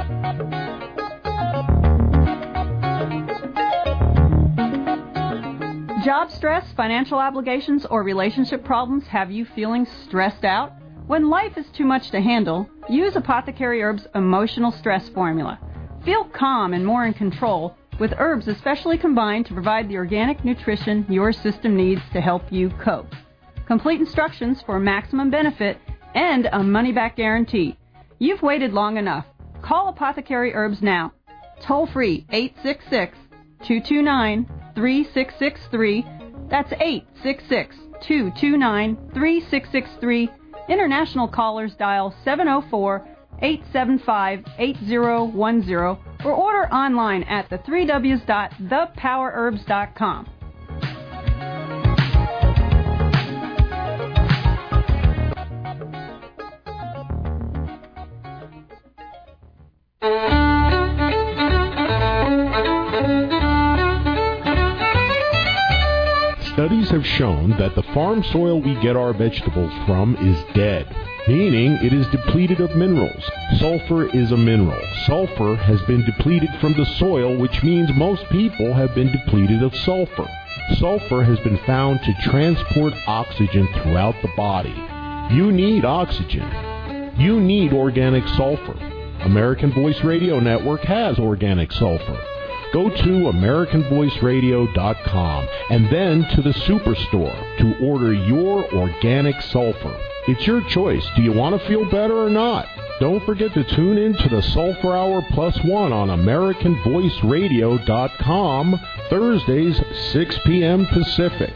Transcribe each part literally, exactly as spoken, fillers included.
Job stress, financial obligations, or relationship problems have you feeling stressed out? When life is too much to handle, use Apothecary Herbs Emotional Stress Formula. Feel calm and more in control with herbs especially combined to provide the organic nutrition your system needs to help you cope. Complete instructions for maximum benefit and a money-back guarantee. You've waited long enough. Call Apothecary Herbs now. Toll free eight six six, two two nine, three six six three. That's eight six six, two two nine, three six six three. International callers dial seven oh four, eight seven five, eight oh one oh or order online at the three w's dot the power herbs dot com. Studies have shown that the farm soil we get our vegetables from is dead, meaning it is depleted of minerals. Sulfur is a mineral. Sulfur has been depleted from the soil, which means most people have been depleted of sulfur. Sulfur has been found to transport oxygen throughout the body. You need oxygen. You need organic sulfur. American Voice Radio Network has organic sulfur. Go to American Voice Radio dot com and then to the Superstore to order your organic sulfur. It's your choice. Do you want to feel better or not? Don't forget to tune in to the Sulfur Hour Plus One on American Voice Radio dot com, Thursdays, six p.m. Pacific.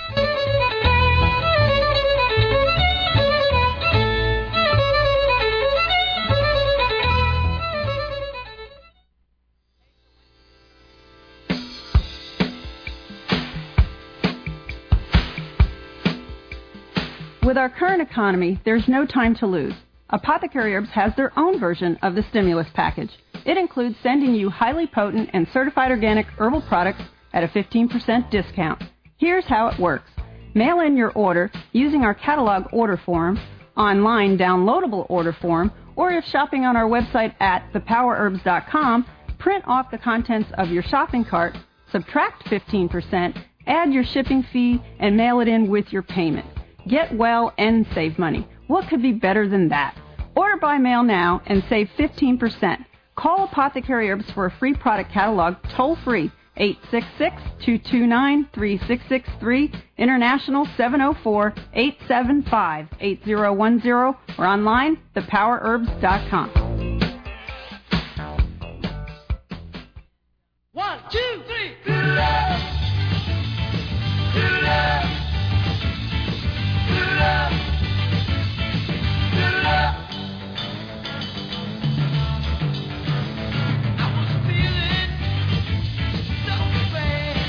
With our current economy, there's no time to lose. Apothecary Herbs has their own version of the stimulus package. It includes sending you highly potent and certified organic herbal products at a fifteen percent discount. Here's how it works. Mail in your order using our catalog order form, online downloadable order form, or if shopping on our website at the power herbs dot com, print off the contents of your shopping cart, subtract fifteen percent, add your shipping fee, and mail it in with your payment. Get well and save money. What could be better than that? Order by mail now and save fifteen percent. Call Apothecary Herbs for a free product catalog toll-free, eight six six, two two nine, three six six three, international seven oh four, eight seven five, eight oh one oh, or online, the power herbs dot com. One, two, three. Good love. Good love. Good love. Good love. I was feeling so bad.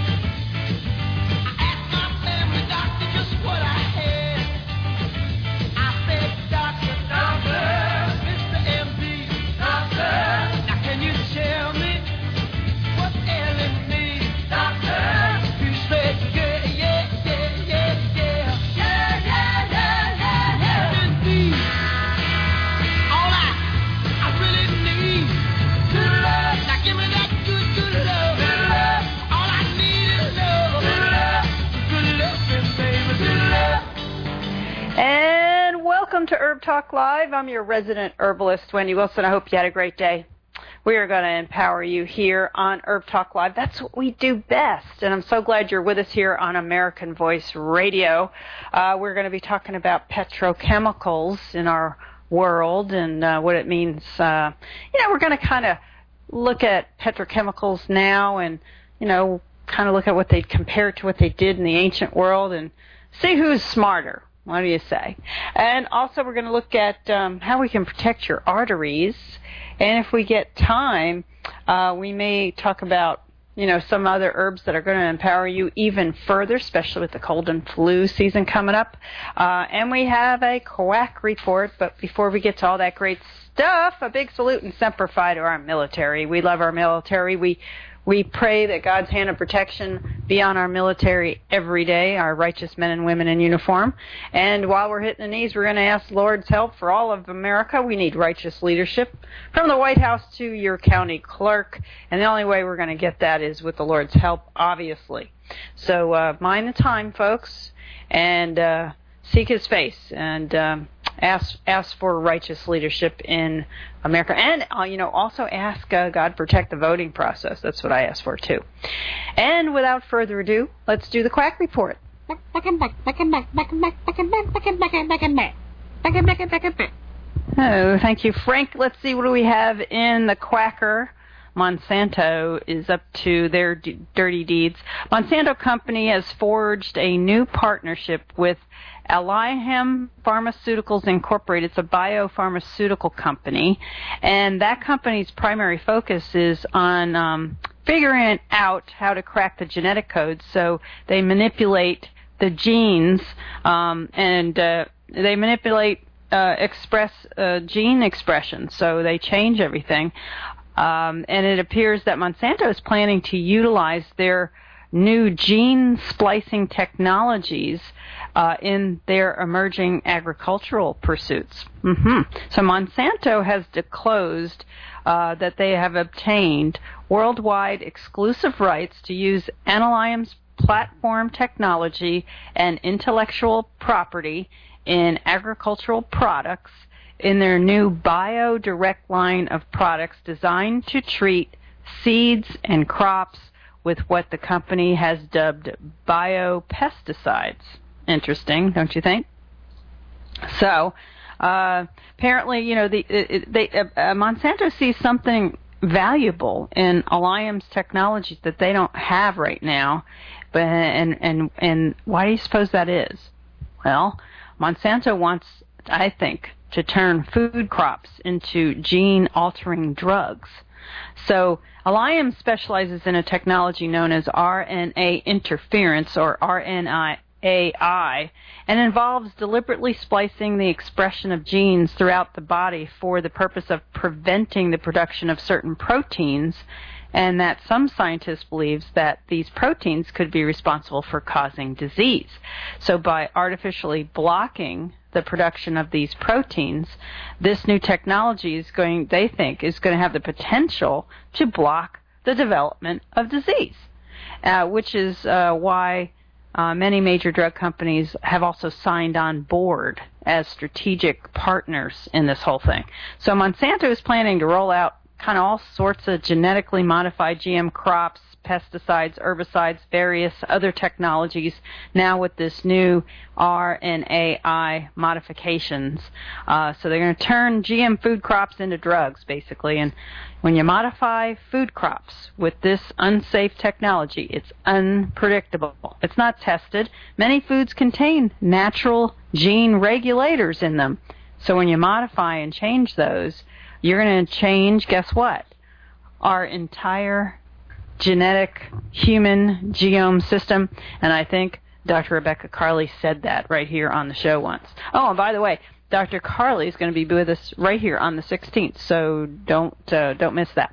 I asked my family doctor just what I had. I said, Doctor, Doctor, Mister M D, Doctor, now can you tell me what's ailing me, Doctor? He said, yeah, yeah, yeah, yeah, yeah, yeah, yeah, yeah, yeah, yeah. Indeed, all I, I really need, good love. Now give me that good, good love. Good love. All I need is love. Good love. Good love, baby, good love. And welcome to Herb Talk Live. I'm your resident herbalist, Wendy Wilson. I hope you had a great day. We are going to empower you here on Herb Talk Live. That's what we do best, and I'm so glad you're with us here on American Voice Radio. Uh, we're going to be talking about petrochemicals in our world and uh, what it means. Uh, you know, we're going to kind of look at petrochemicals now and, you know, kind of look at what they compare to what they did in the ancient world and see who's smarter. What do you say? And also we're going to look at um, how we can protect your arteries. And if we get time, uh, we may talk about, you know, some other herbs that are going to empower you even further, especially with the cold and flu season coming up. Uh, and we have a quack report. But before we get to all that great stuff, a big salute and semper fi to our military. We love our military. We We pray that God's hand of protection be on our military every day, our righteous men and women in uniform. And while we're hitting the knees, we're going to ask the Lord's help for all of America. We need righteous leadership from the White House to your county clerk. And the only way we're going to get that is with the Lord's help, obviously. So uh, mind the time, folks, and uh, seek his face, and um, ask ask for righteous leadership in America. And, uh, you know, also ask uh, God protect the voting process. That's what I ask for, too. And without further ado, let's do the Quack Report. Oh, thank you, Frank. Let's see, what do we have in the Quacker? Monsanto is up to their d- dirty deeds. Monsanto Company has forged a new partnership with Allium Pharmaceuticals Incorporated. It's a biopharmaceutical company, and that company's primary focus is on um, figuring out how to crack the genetic codes. So they manipulate the genes, um, and uh, they manipulate uh, express uh, gene expression. So they change everything. Um, and it appears that Monsanto is planning to utilize their new gene splicing technologies uh, in their emerging agricultural pursuits. Mm-hmm. So Monsanto has disclosed uh, that they have obtained worldwide exclusive rights to use Allium's platform technology and intellectual property in agricultural products in their new BioDirect line of products designed to treat seeds and crops with what the company has dubbed biopesticides. Interesting, don't you think? So, uh, apparently, you know, the, it, they, uh, uh, Monsanto sees something valuable in Allium's technologies that they don't have right now. But and and and why do you suppose that is? Well, Monsanto wants, I think, to turn food crops into gene-altering drugs. So Allium specializes in a technology known as R N A interference, or R N A I, and involves deliberately splicing the expression of genes throughout the body for the purpose of preventing the production of certain proteins, and that some scientists believe that these proteins could be responsible for causing disease. So by artificially blocking the production of these proteins, this new technology is going, they think, is going to have the potential to block the development of disease, uh, which is uh, why uh, many major drug companies have also signed on board as strategic partners in this whole thing. So Monsanto is planning to roll out kind of all sorts of genetically modified G M crops, pesticides, herbicides, various other technologies, now with this new R N A I modifications. Uh, so they're going to turn G M food crops into drugs, basically. And when you modify food crops with this unsafe technology, it's unpredictable. It's not tested. Many foods contain natural gene regulators in them. So when you modify and change those, you're going to change, guess what? Our entire genetic human genome system. And I think Doctor Rebecca Carley said that right here on the show once. Oh, and by the way, Doctor Carley is going to be with us right here on the sixteenth, so don't uh, don't miss that.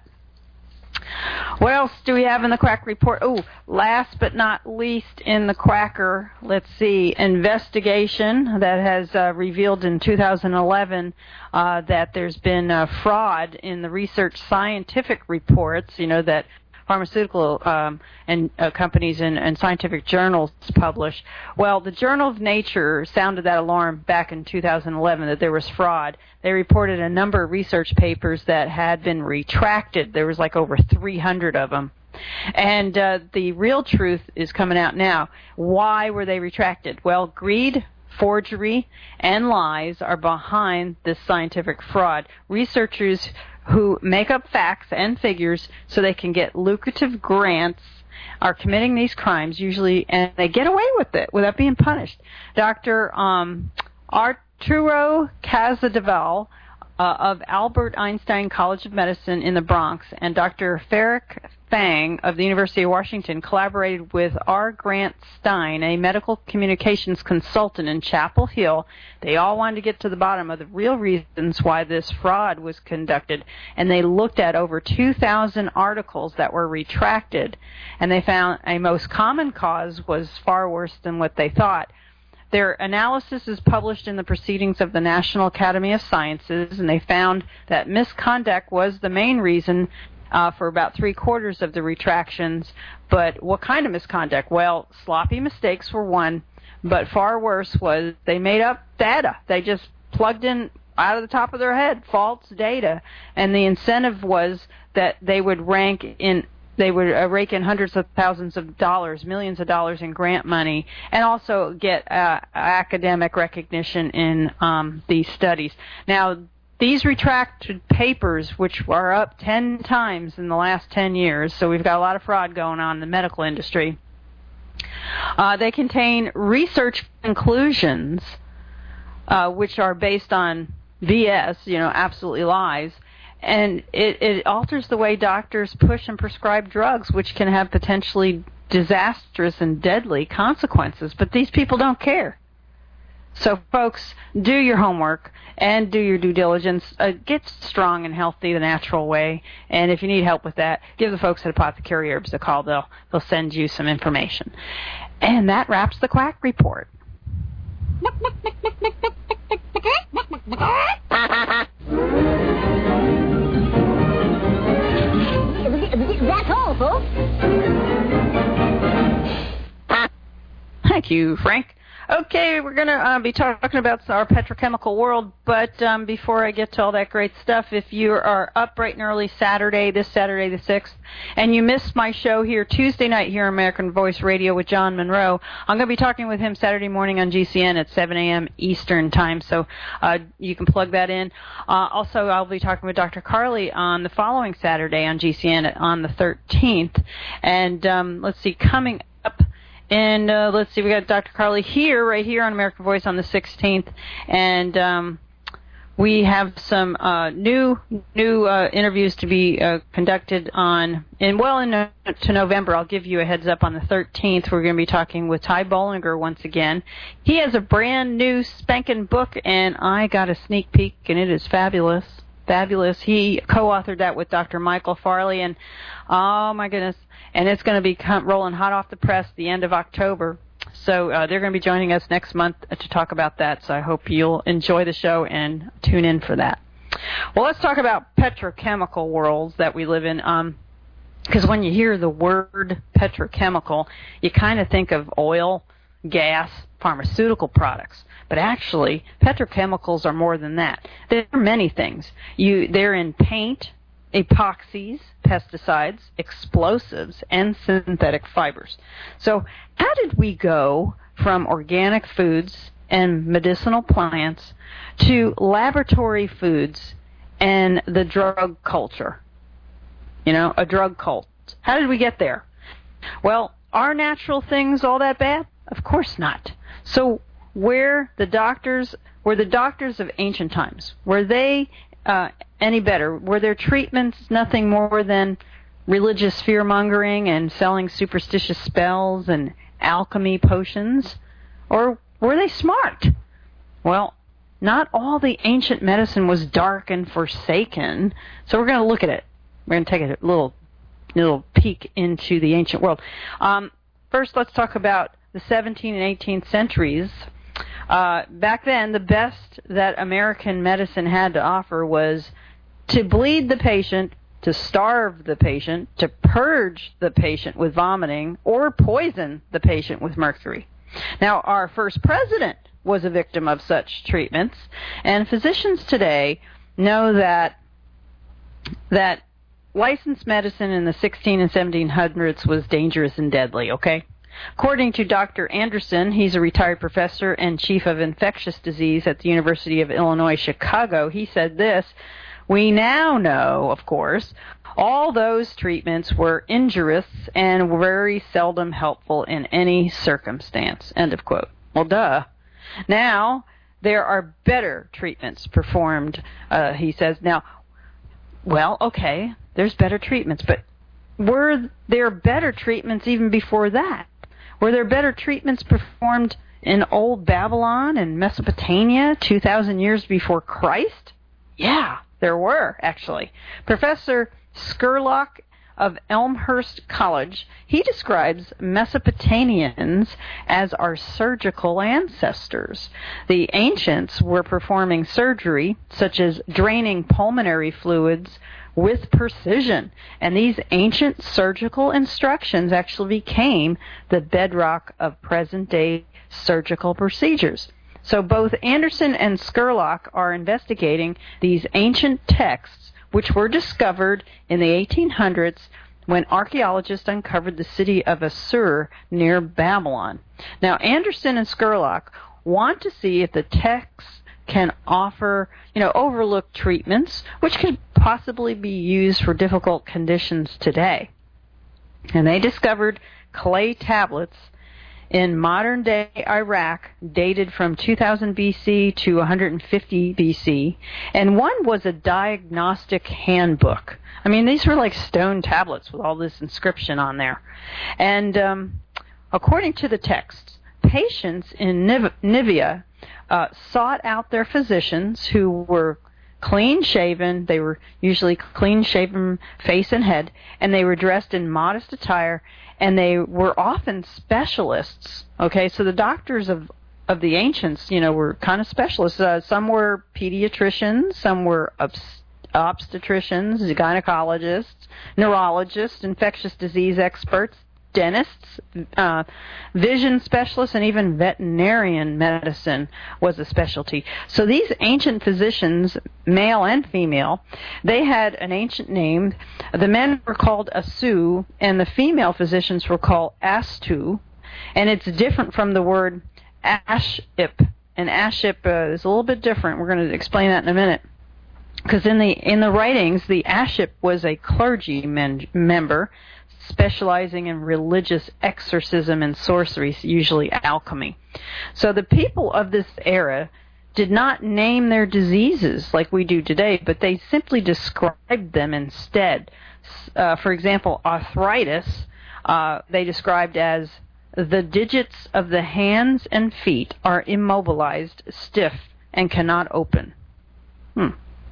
What else do we have in the Quack Report? Oh, last but not least in the Quacker, let's see, investigation that has uh, revealed in two thousand eleven uh, that there's been uh, fraud in the research scientific reports, you know, that pharmaceutical um, and uh, companies and, and scientific journals publish. Well, the Journal of Nature sounded that alarm back in two thousand eleven that there was fraud. They reported a number of research papers that had been retracted. There was like over three hundred of them. And uh, the real truth is coming out now. Why were they retracted? Well, greed, forgery, and lies are behind this scientific fraud. Researchers who make up facts and figures so they can get lucrative grants are committing these crimes usually, and they get away with it without being punished. Doctor Um, Arturo Casadevall uh, of Albert Einstein College of Medicine in the Bronx and Doctor Farrick Fang of the University of Washington collaborated with R. Grant Stein, a medical communications consultant in Chapel Hill. They all wanted to get to the bottom of the real reasons why this fraud was conducted, and they looked at over two thousand articles that were retracted, and they found a most common cause was far worse than what they thought. Their analysis is published in the Proceedings of the National Academy of Sciences, and they found that misconduct was the main reason uh, for about three-quarters of the retractions. But what kind of misconduct? Well, sloppy mistakes were one, but far worse was they made up data. They just plugged in out of the top of their head false data, and the incentive was that they would rank in They would uh, rake in hundreds of thousands of dollars, millions of dollars in grant money, and also get uh, academic recognition in um, these studies. Now, these retracted papers, which are up ten times in the last ten years, so we've got a lot of fraud going on in the medical industry, uh, they contain research conclusions, uh, which are based on B S, you know, absolutely lies, and it, it alters the way doctors push and prescribe drugs, which can have potentially disastrous and deadly consequences. But these people don't care. So, folks, do your homework and do your due diligence. Uh, get strong and healthy the natural way. And if you need help with that, give the folks at Apothecary Herbs a call. They'll, they'll send you some information. And that wraps the Quack Report. That's all, folks. Thank you, Frank. Okay, we're going to uh, be talking about our petrochemical world, but um, before I get to all that great stuff, if you are up bright and early Saturday, this Saturday the sixth, and you missed my show here Tuesday night here on American Voice Radio with John Monroe, I'm going to be talking with him Saturday morning on G C N at seven a.m. Eastern Time, so uh, you can plug that in. Uh, also, I'll be talking with Doctor Carly on the following Saturday on G C N on the thirteenth, and um, let's see, coming up, And uh, let's see, we got Doctor Carly here, right here on American Voice on the sixteenth, and um, we have some uh, new new uh, interviews to be uh, conducted on, and well into to November. I'll give you a heads up on the thirteenth. We're going to be talking with Ty Bollinger once again. He has a brand new spanking book, and I got a sneak peek, and it is fabulous. Fabulous. He co-authored that with Doctor Michael Farley, and oh my goodness, and it's going to be rolling hot off the press the end of October. So uh, they're going to be joining us next month to talk about that, so I hope you'll enjoy the show and tune in for that. Well, let's talk about petrochemical worlds that we live in, um, because when you hear the word petrochemical, you kind of think of oil, gas, pharmaceutical products. But actually, petrochemicals are more than that. There are many things. You, they're in paint, epoxies, pesticides, explosives, and synthetic fibers. So how did we go from organic foods and medicinal plants to laboratory foods and the drug culture? You know, a drug cult. How did we get there? Well, are natural things all that bad? Of course not. So where the doctors, were the doctors of ancient times, were they uh, any better? Were their treatments nothing more than religious fear-mongering and selling superstitious spells and alchemy potions? Or were they smart? Well, not all the ancient medicine was dark and forsaken, so we're going to look at it. We're going to take a little, little peek into the ancient world. Um, first, let's talk about the seventeenth and eighteenth centuries. Uh, back then, the best that American medicine had to offer was to bleed the patient, to starve the patient, to purge the patient with vomiting, or poison the patient with mercury. Now, our first president was a victim of such treatments, and physicians today know that that licensed medicine in the sixteen and seventeen hundreds was dangerous and deadly, okay? According to Doctor Anderson, he's a retired professor and chief of infectious disease at the University of Illinois, Chicago. He said this: "We now know, of course, all those treatments were injurious and very seldom helpful in any circumstance." End of quote. Well, duh. Now, there are better treatments performed, uh, he says. Now, well, okay, there's better treatments, but were there better treatments even before that? Were there better treatments performed in old Babylon and Mesopotamia two thousand years before Christ? Yeah, there were, actually. Professor Scurlock of Elmhurst College, he describes Mesopotamians as our surgical ancestors. The ancients were performing surgery, such as draining pulmonary fluids, with precision. And these ancient surgical instructions actually became the bedrock of present-day surgical procedures. So both Anderson and Scurlock are investigating these ancient texts, which were discovered in the eighteen hundreds when archaeologists uncovered the city of Assur near Babylon. Now, Anderson and Scurlock want to see if the texts can offer, you know, overlooked treatments, which could possibly be used for difficult conditions today. And they discovered clay tablets in modern-day Iraq dated from two thousand B C to one hundred fifty B C, and one was a diagnostic handbook. I mean, these were like stone tablets with all this inscription on there. And um, according to the texts, patients in Niv- Nivea uh, sought out their physicians who were clean-shaven. They were usually clean-shaven face and head, and they were dressed in modest attire, and they were often specialists. Okay, so the doctors of of the ancients, you know, were kind of specialists. Uh, some were pediatricians, some were obs- obstetricians, gynecologists, neurologists, infectious disease experts, dentists, uh, vision specialists, and even veterinarian medicine was a specialty. So these ancient physicians, male and female, they had an ancient name. The men were called Asu, and the female physicians were called Astu, and it's different from the word Aship. And Aship uh, is a little bit different. We're going to explain that in a minute. Because in the in the writings, the Aship was a clergy men, member specializing in religious exorcism and sorcery, usually alchemy. So the people of this era did not name their diseases like we do today, but they simply described them instead. Uh, for example, arthritis, uh, they described as the digits of the hands and feet are immobilized, stiff, and cannot open. Hmm.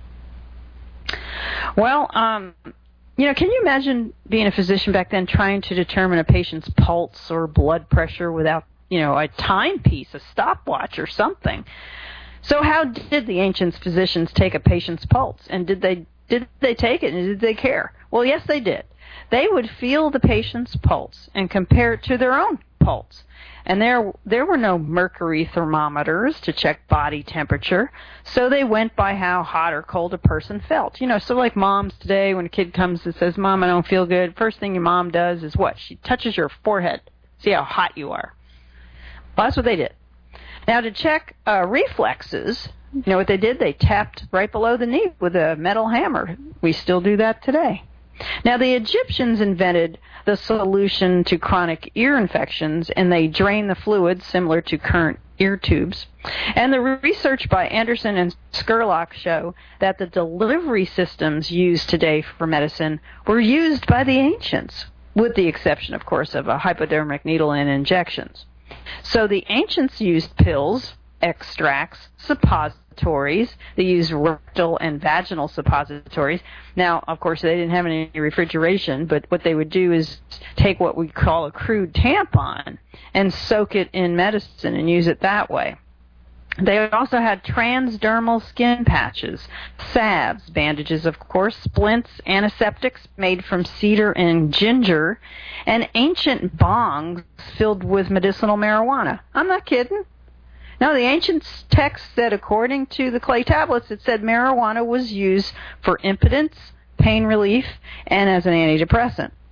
Well, um, you know, can you imagine being a physician back then trying to determine a patient's pulse or blood pressure without, you know, a timepiece, a stopwatch or something? So how did the ancient physicians take a patient's pulse? And did they did they take it and did they care? Well, yes, they did. They would feel the patient's pulse and compare it to their own pulse. And there there were no mercury thermometers to check body temperature, so they went by how hot or cold a person felt. You know, so like moms today, when a kid comes and says, "Mom, I don't feel good," first thing your mom does is what? She touches your forehead, see how hot you are. Well, that's what they did. Now, to check uh, reflexes, you know what they did? They tapped right below the knee with a metal hammer. We still do that today. Now, the Egyptians invented the solution to chronic ear infections, and they drained the fluid similar to current ear tubes. And the research by Anderson and Scurlock show that the delivery systems used today for medicine were used by the ancients, with the exception, of course, of a hypodermic needle and injections. So the ancients used pills, extracts, suppositories. They used rectal and vaginal suppositories. Now, of course, they didn't have any refrigeration, but what they would do is take what we call a crude tampon and soak it in medicine and use it that way. They also had transdermal skin patches, salves, bandages, of course, splints, antiseptics made from cedar and ginger, and ancient bongs filled with medicinal marijuana. I'm not kidding. Now, the ancient text said, according to the clay tablets, it said marijuana was used for impotence, pain relief, and as an antidepressant.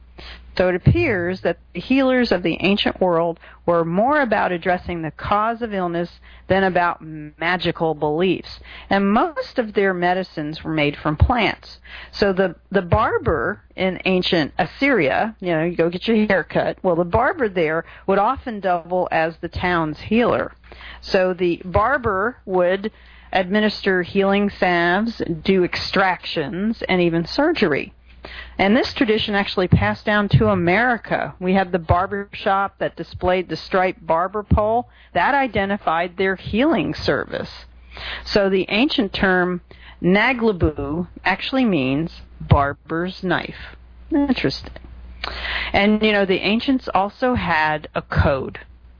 So it appears that the healers of the ancient world were more about addressing the cause of illness than about magical beliefs. And most of their medicines were made from plants. So the, the barber in ancient Assyria, you know, you go get your hair cut, well, the barber there would often double as the town's healer. So the barber would administer healing salves, do extractions, and even surgery. And this tradition actually passed down to America. We had the barber shop that displayed the striped barber pole. That identified their healing service. So the ancient term naglabu actually means barber's knife. Interesting. And, you know, the ancients also had a code.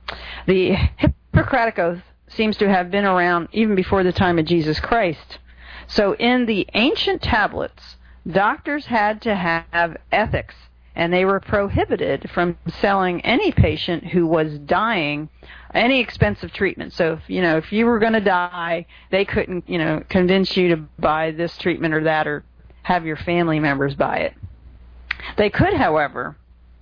The Hippocratic Oath seems to have been around even before the time of Jesus Christ. So in the ancient tablets, doctors had to have ethics, and they were prohibited from selling any patient who was dying any expensive treatment. So, if, you know, if you were going to die, they couldn't, you know, convince you to buy this treatment or that or have your family members buy it. They could, however,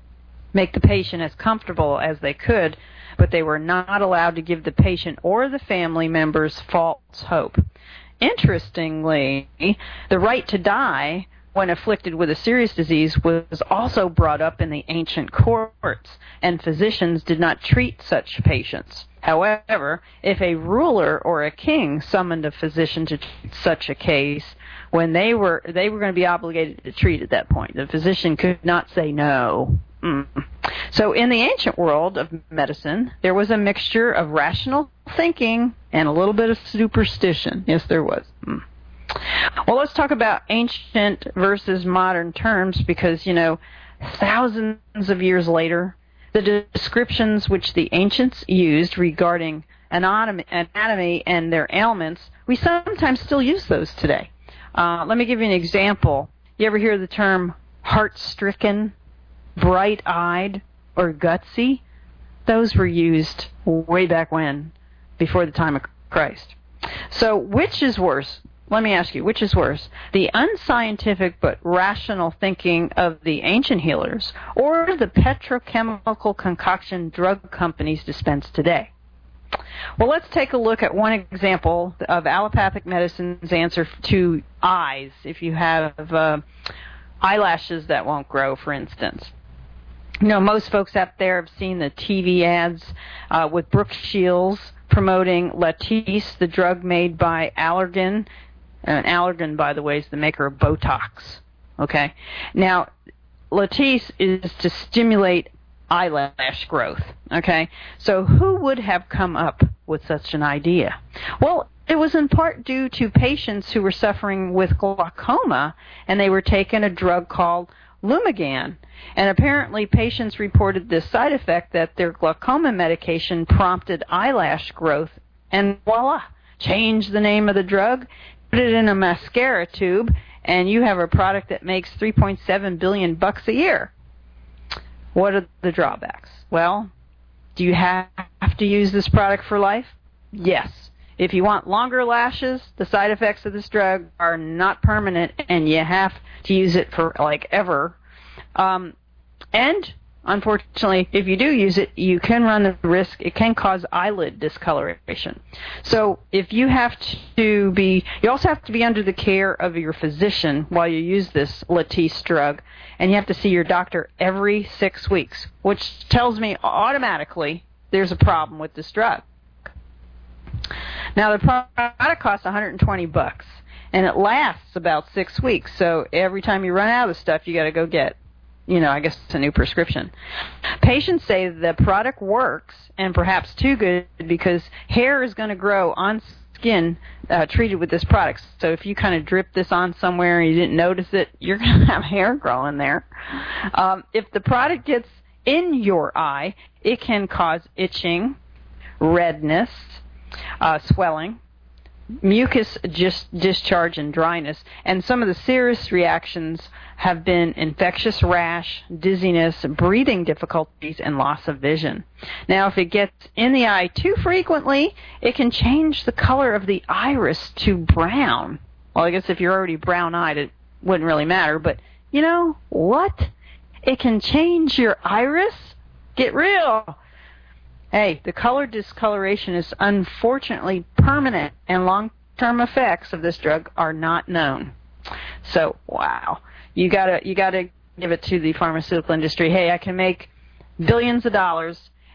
make the patient as comfortable as they could, but they were not allowed to give the patient or the family members false hope. Interestingly, the right to die when afflicted with a serious disease was also brought up in the ancient courts, and physicians did not treat such patients. However, if a ruler or a king summoned a physician to treat such a case, when they were they were going to be obligated to treat at that point. The physician could not say no. Mm. So in the ancient world of medicine, there was a mixture of rational thinking and a little bit of superstition. Yes, there was. Mm. Well, let's talk about ancient versus modern terms because, you know, thousands of years later, the descriptions which the ancients used regarding anatomy, anatomy and their ailments, we sometimes still use those today. Uh, let me give you an example. You ever hear the term heart-stricken, bright-eyed, or gutsy? Those were used way back when, before the time of Christ. So which is worse? Let me ask you, which is worse? The unscientific but rational thinking of the ancient healers or the petrochemical concoction drug companies dispense today? Well, let's take a look at one example of allopathic medicine's answer to eyes, if you have uh, eyelashes that won't grow, for instance. You know, most folks out there have seen the T V ads uh, with Brooke Shields promoting Latisse, the drug made by Allergan. And Allergan, by the way, is the maker of Botox. Okay? Now, Latisse is to stimulate eyelash growth. Okay? So who would have come up with such an idea? Well, it was in part due to patients who were suffering with glaucoma, and they were taking a drug called Lumigan. And apparently patients reported this side effect that their glaucoma medication prompted eyelash growth, and voila, change the name of the drug, put it in a mascara tube, and you have a product that makes three point seven billion bucks a year. What are the drawbacks? Well, do you have to use this product for life? Yes. If you want longer lashes, the side effects of this drug are not permanent, and you have to use it for, like, ever. Um, and, unfortunately, if you do use it, you can run the risk, it can cause eyelid discoloration. So if you have to be, you also have to be under the care of your physician while you use this Latisse drug, and you have to see your doctor every six weeks, which tells me automatically there's a problem with this drug. Now, the product costs one hundred twenty bucks, and it lasts about six weeks. So every time you run out of stuff, you got to go get, you know, I guess it's a new prescription. Patients say the product works, and perhaps too good, because hair is going to grow on skin uh, treated with this product. So if you kind of drip this on somewhere and you didn't notice it, you're going to have hair growing there. Um, if the product gets in your eye, it can cause itching, redness, Uh, swelling, mucus just discharge, and dryness. And some of the serious reactions have been infectious rash, dizziness, breathing difficulties, and loss of vision. Now, if it gets in the eye too frequently, it can change the color of the iris to brown. Well, I guess if you're already brown-eyed, it wouldn't really matter. But, you know what? It can change your iris? Get real. Hey, the color discoloration is unfortunately permanent, and long-term effects of this drug are not known. So, wow. You gotta, you gotta give it to the pharmaceutical industry. Hey, I can make billions of dollars.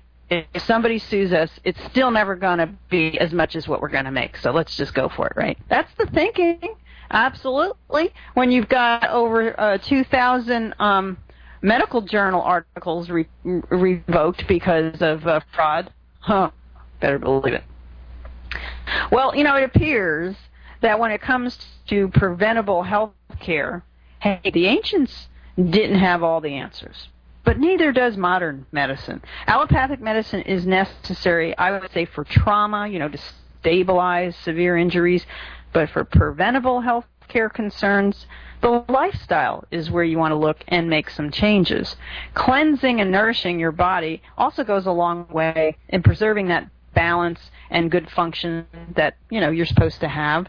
If somebody sues us, it's still never going to be as much as what we're going to make. So let's just go for it, right? That's the thinking. Absolutely. When you've got over uh, two thousand um, medical journal articles re- revoked because of uh, fraud, huh, better believe it. Well, you know, it appears that when it comes to preventable health care, hey, the ancients didn't have all the answers. But neither does modern medicine. Allopathic medicine is necessary, I would say, for trauma, you know, to stabilize severe injuries. But for preventable health care concerns, the lifestyle is where you want to look and make some changes. Cleansing and nourishing your body also goes a long way in preserving that balance and good function that, you know, you're supposed to have.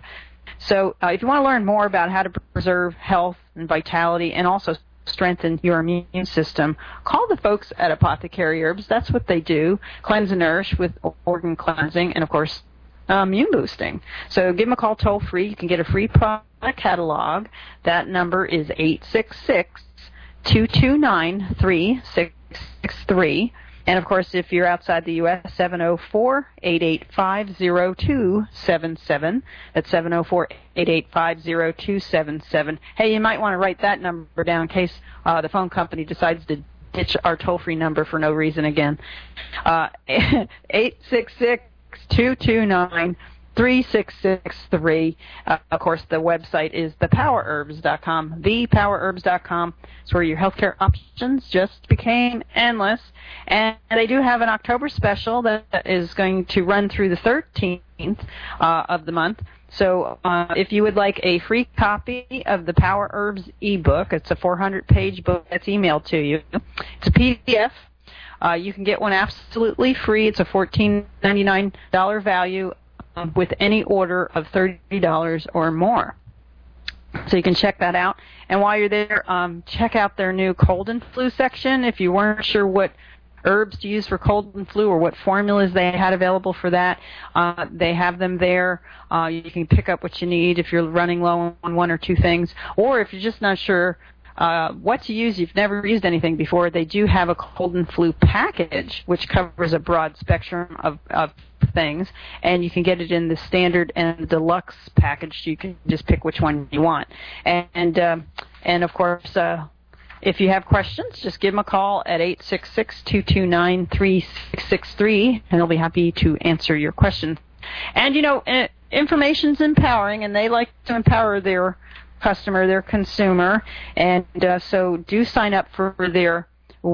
So uh, if you want to learn more about how to preserve health and vitality and also strengthen your immune system, call the folks at Apothecary Herbs. That's what they do. Cleanse and nourish with organ cleansing and, of course, uh, immune boosting. So give them a call toll free. You can get a free product catalog. That number is eight six six, two two nine, three six six three. And, of course, if you're outside the U S, seven oh four, eight eight five, oh two seven seven. That's seven oh four, eight eight five, oh two seven seven. Hey, you might want to write that number down in case uh, the phone company decides to ditch our toll-free number for no reason again. Uh, eight six six, two two nine, three six six three. Uh, of course, the website is the power herbs dot com, the power herbs dot com. It's where your healthcare options just became endless. And they do have an October special that is going to run through the thirteenth uh, of the month. So uh, if you would like a free copy of the Power Herbs ebook, it's a four hundred page book that's emailed to you. It's a P D F. Uh, you can get one absolutely free. It's a fourteen ninety-nine value with any order of thirty dollars or more. So you can check that out. And while you're there, um, check out their new cold and flu section. If you weren't sure what herbs to use for cold and flu or what formulas they had available for that, uh, they have them there. Uh, you can pick up what you need if you're running low on one or two things. Or if you're just not sure Uh, what to use, you've never used anything before, they do have a cold and flu package, which covers a broad spectrum of, of things, and you can get it in the standard and the deluxe package. You can just pick which one you want. And, and, uh, and of course, uh, if you have questions, just give them a call at eight six six, two two nine, three six six three, and they'll be happy to answer your questions. And, you know, information's empowering, and they like to empower their customer, their consumer, and uh, so do sign up for their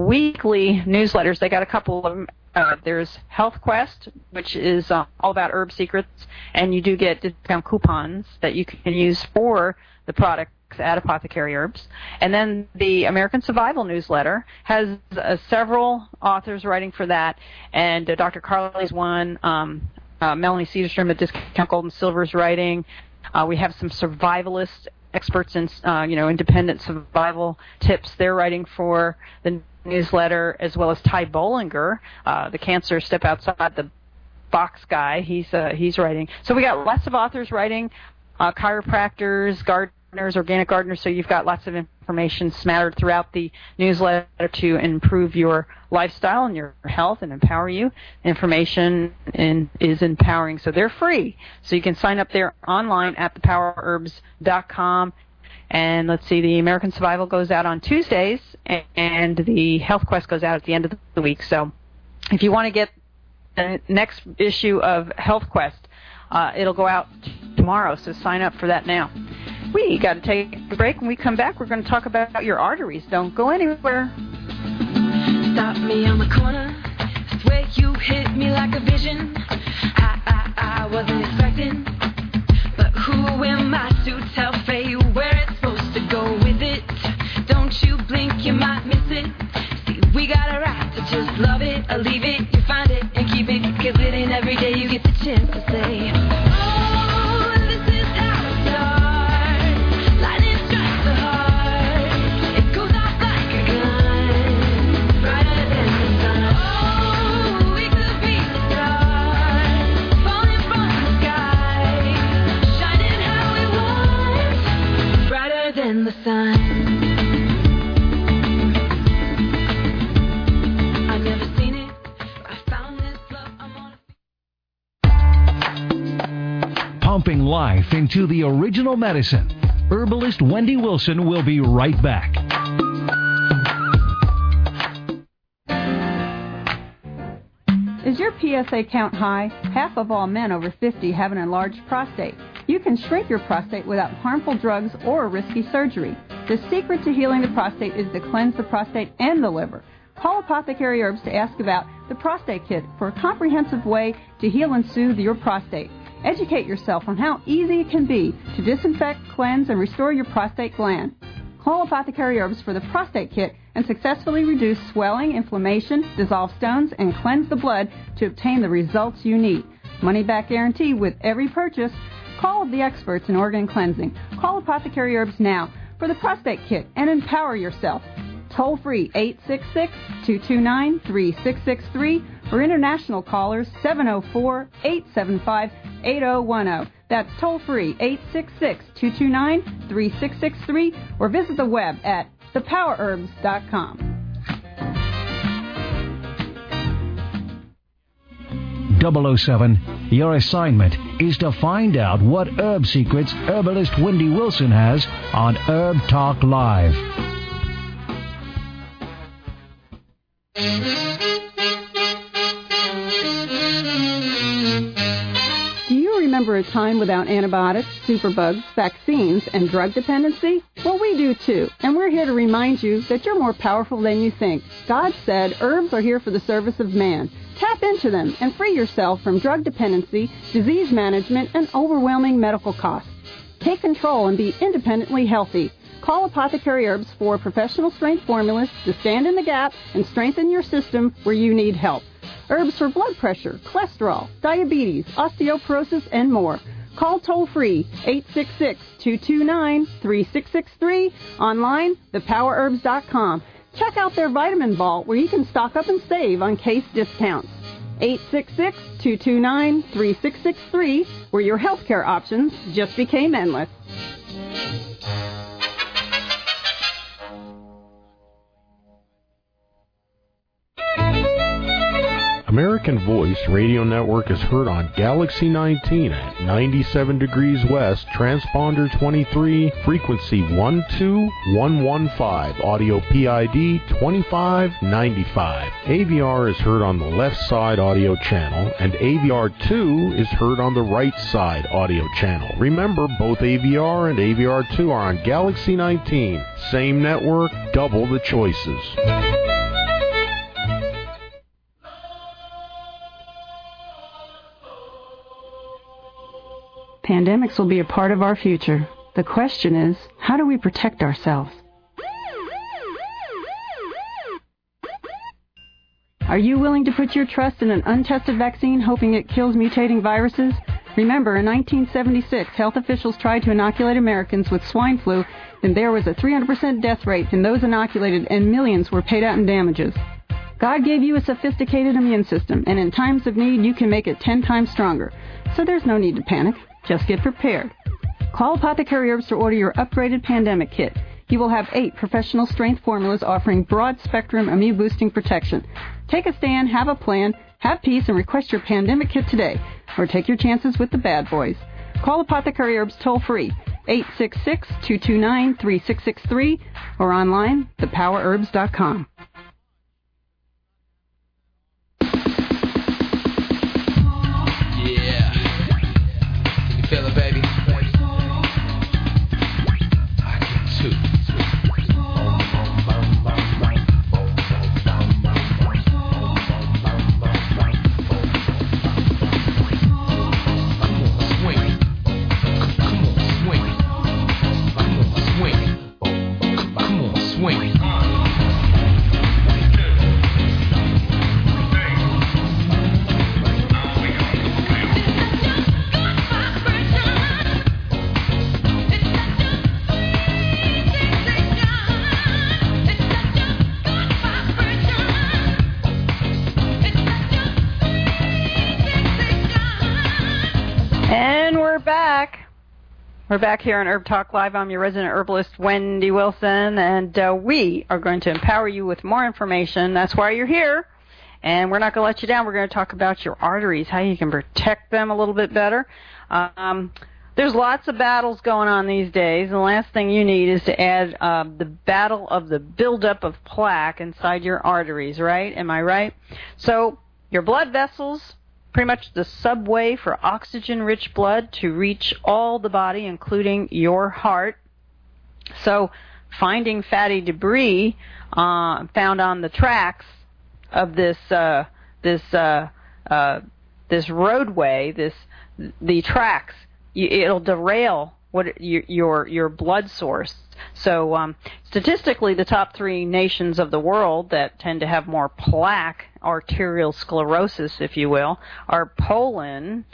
weekly newsletters. They got a couple of them. Uh, there's Health Quest, which is uh, all about herb secrets, and you do get discount coupons that you can use for the products at Apothecary Herbs. And then the American Survival newsletter has uh, several authors writing for that, and uh, Doctor Carley's one, um, uh, Melanie Cederstrom at Discount Gold and Silver is writing. Uh, we have some survivalists, experts in, uh, you know, independent survival tips. They're writing for the newsletter, as well as Ty Bollinger, uh, the cancer step outside the box guy. He's uh, he's writing. So we got lots of authors writing, uh, chiropractors, gardeners, organic gardeners. So you've got lots of information smattered throughout the newsletter to improve your lifestyle and your health and empower you. Information in, is empowering, so they're free. So you can sign up there online at the power herbs dot com. And let's see, the American Survival goes out on Tuesdays, and the Health Quest goes out at the end of the week. So if you want to get the next issue of Health Quest, uh, it'll go out tomorrow, so sign up for that now. We got to take a break. When we come back, we're going to talk about your arteries. Don't go anywhere. Stop me on the corner. Swear you hit me like a vision. I, I, I wasn't expecting. But who am I to tell fate where it's supposed to go with it? Don't you blink, you might miss it. See, we got a right to just love it or leave it. You find it and keep it, cause it ain't every day you get the chance to say, oh, this is how it starts. Lightning strikes the heart. It goes off like a gun. and the sun. I've never seen it. I found this love. I'm on. Pumping life into the original medicine. Herbalist Wendy Wilson will be right back. Is your P S A count high? Half of all men over fifty have an enlarged prostate. You can shrink your prostate without harmful drugs or risky surgery. The secret to healing the prostate is to cleanse the prostate and the liver. Call Apothecary Herbs to ask about the Prostate Kit for a comprehensive way to heal and soothe your prostate. Educate yourself on how easy it can be to disinfect, cleanse, and restore your prostate gland. Call Apothecary Herbs for the Prostate Kit and successfully reduce swelling, inflammation, dissolve stones, and cleanse the blood to obtain the results you need. Money back guarantee with every purchase. Call the experts in organ cleansing. Call Apothecary Herbs now for the Prostate Kit and empower yourself. Toll free eight six six, two two nine, three six six three or international callers seven oh four, eight seven five, eight oh one oh. That's toll free eight six six, two two nine, three six six three or visit the web at the power herbs dot com. double oh seven, your assignment is to find out what herb secrets herbalist Wendy Wilson has on Herb Talk Live. Do you remember a time without antibiotics, superbugs, vaccines, and drug dependency? Well, we do too, and we're here to remind you that you're more powerful than you think. God said herbs are here for the service of man. Tap into them and free yourself from drug dependency, disease management, and overwhelming medical costs. Take control and be independently healthy. Call Apothecary Herbs for professional strength formulas to stand in the gap and strengthen your system where you need help. Herbs for blood pressure, cholesterol, diabetes, osteoporosis, and more. Call toll-free eight six six, two two nine, three six six three, online the power herbs dot com. Check out their vitamin vault where you can stock up and save on case discounts. eight six six, two two nine, three six six three, where your healthcare options just became endless. American Voice Radio Network is heard on Galaxy nineteen at ninety-seven degrees west, transponder twenty-three, frequency one two one one five, audio P I D twenty-five ninety-five. A V R is heard on the left side audio channel, and A V R two is heard on the right side audio channel. Remember, both A V R and A V R two are on Galaxy nineteen. Same network, double the choices. Pandemics will be a part of our future. The question is, how do we protect ourselves? Are you willing to put your trust in an untested vaccine hoping it kills mutating viruses? Remember, in nineteen seventy-six, health officials tried to inoculate Americans with swine flu, and there was a three hundred percent death rate in those inoculated, and millions were paid out in damages. God gave you a sophisticated immune system, and in times of need, you can make it ten times stronger. So there's no need to panic. Just get prepared. Call Apothecary Herbs to order your upgraded pandemic kit. You will have eight professional strength formulas offering broad-spectrum immune-boosting protection. Take a stand, have a plan, have peace, and request your pandemic kit today. Or take your chances with the bad boys. Call Apothecary Herbs toll-free, eight six six, two two nine, three six six three, or online, the power herbs dot com. Feel it, baby. I get two. Come on, swing. Come on, swing. Come on, swing. We're back here on Herb Talk Live. I'm your resident herbalist, Wendy Wilson, and uh, we are going to empower you with more information. That's why you're here, and we're not going to let you down. We're going to talk about your arteries, how you can protect them a little bit better. Um, there's lots of battles going on these days, and the last thing you need is to add uh, the battle of the buildup of plaque inside your arteries, right? Am I right? So your blood vessels, pretty much the subway for oxygen-rich blood to reach all the body, including your heart. So finding fatty debris uh, found on the tracks of this uh, this uh, uh, this roadway, this the tracks, it'll derail what your your, your blood source. So um, statistically, the top three nations of the world that tend to have more plaque, arterial sclerosis, if you will, are Poland,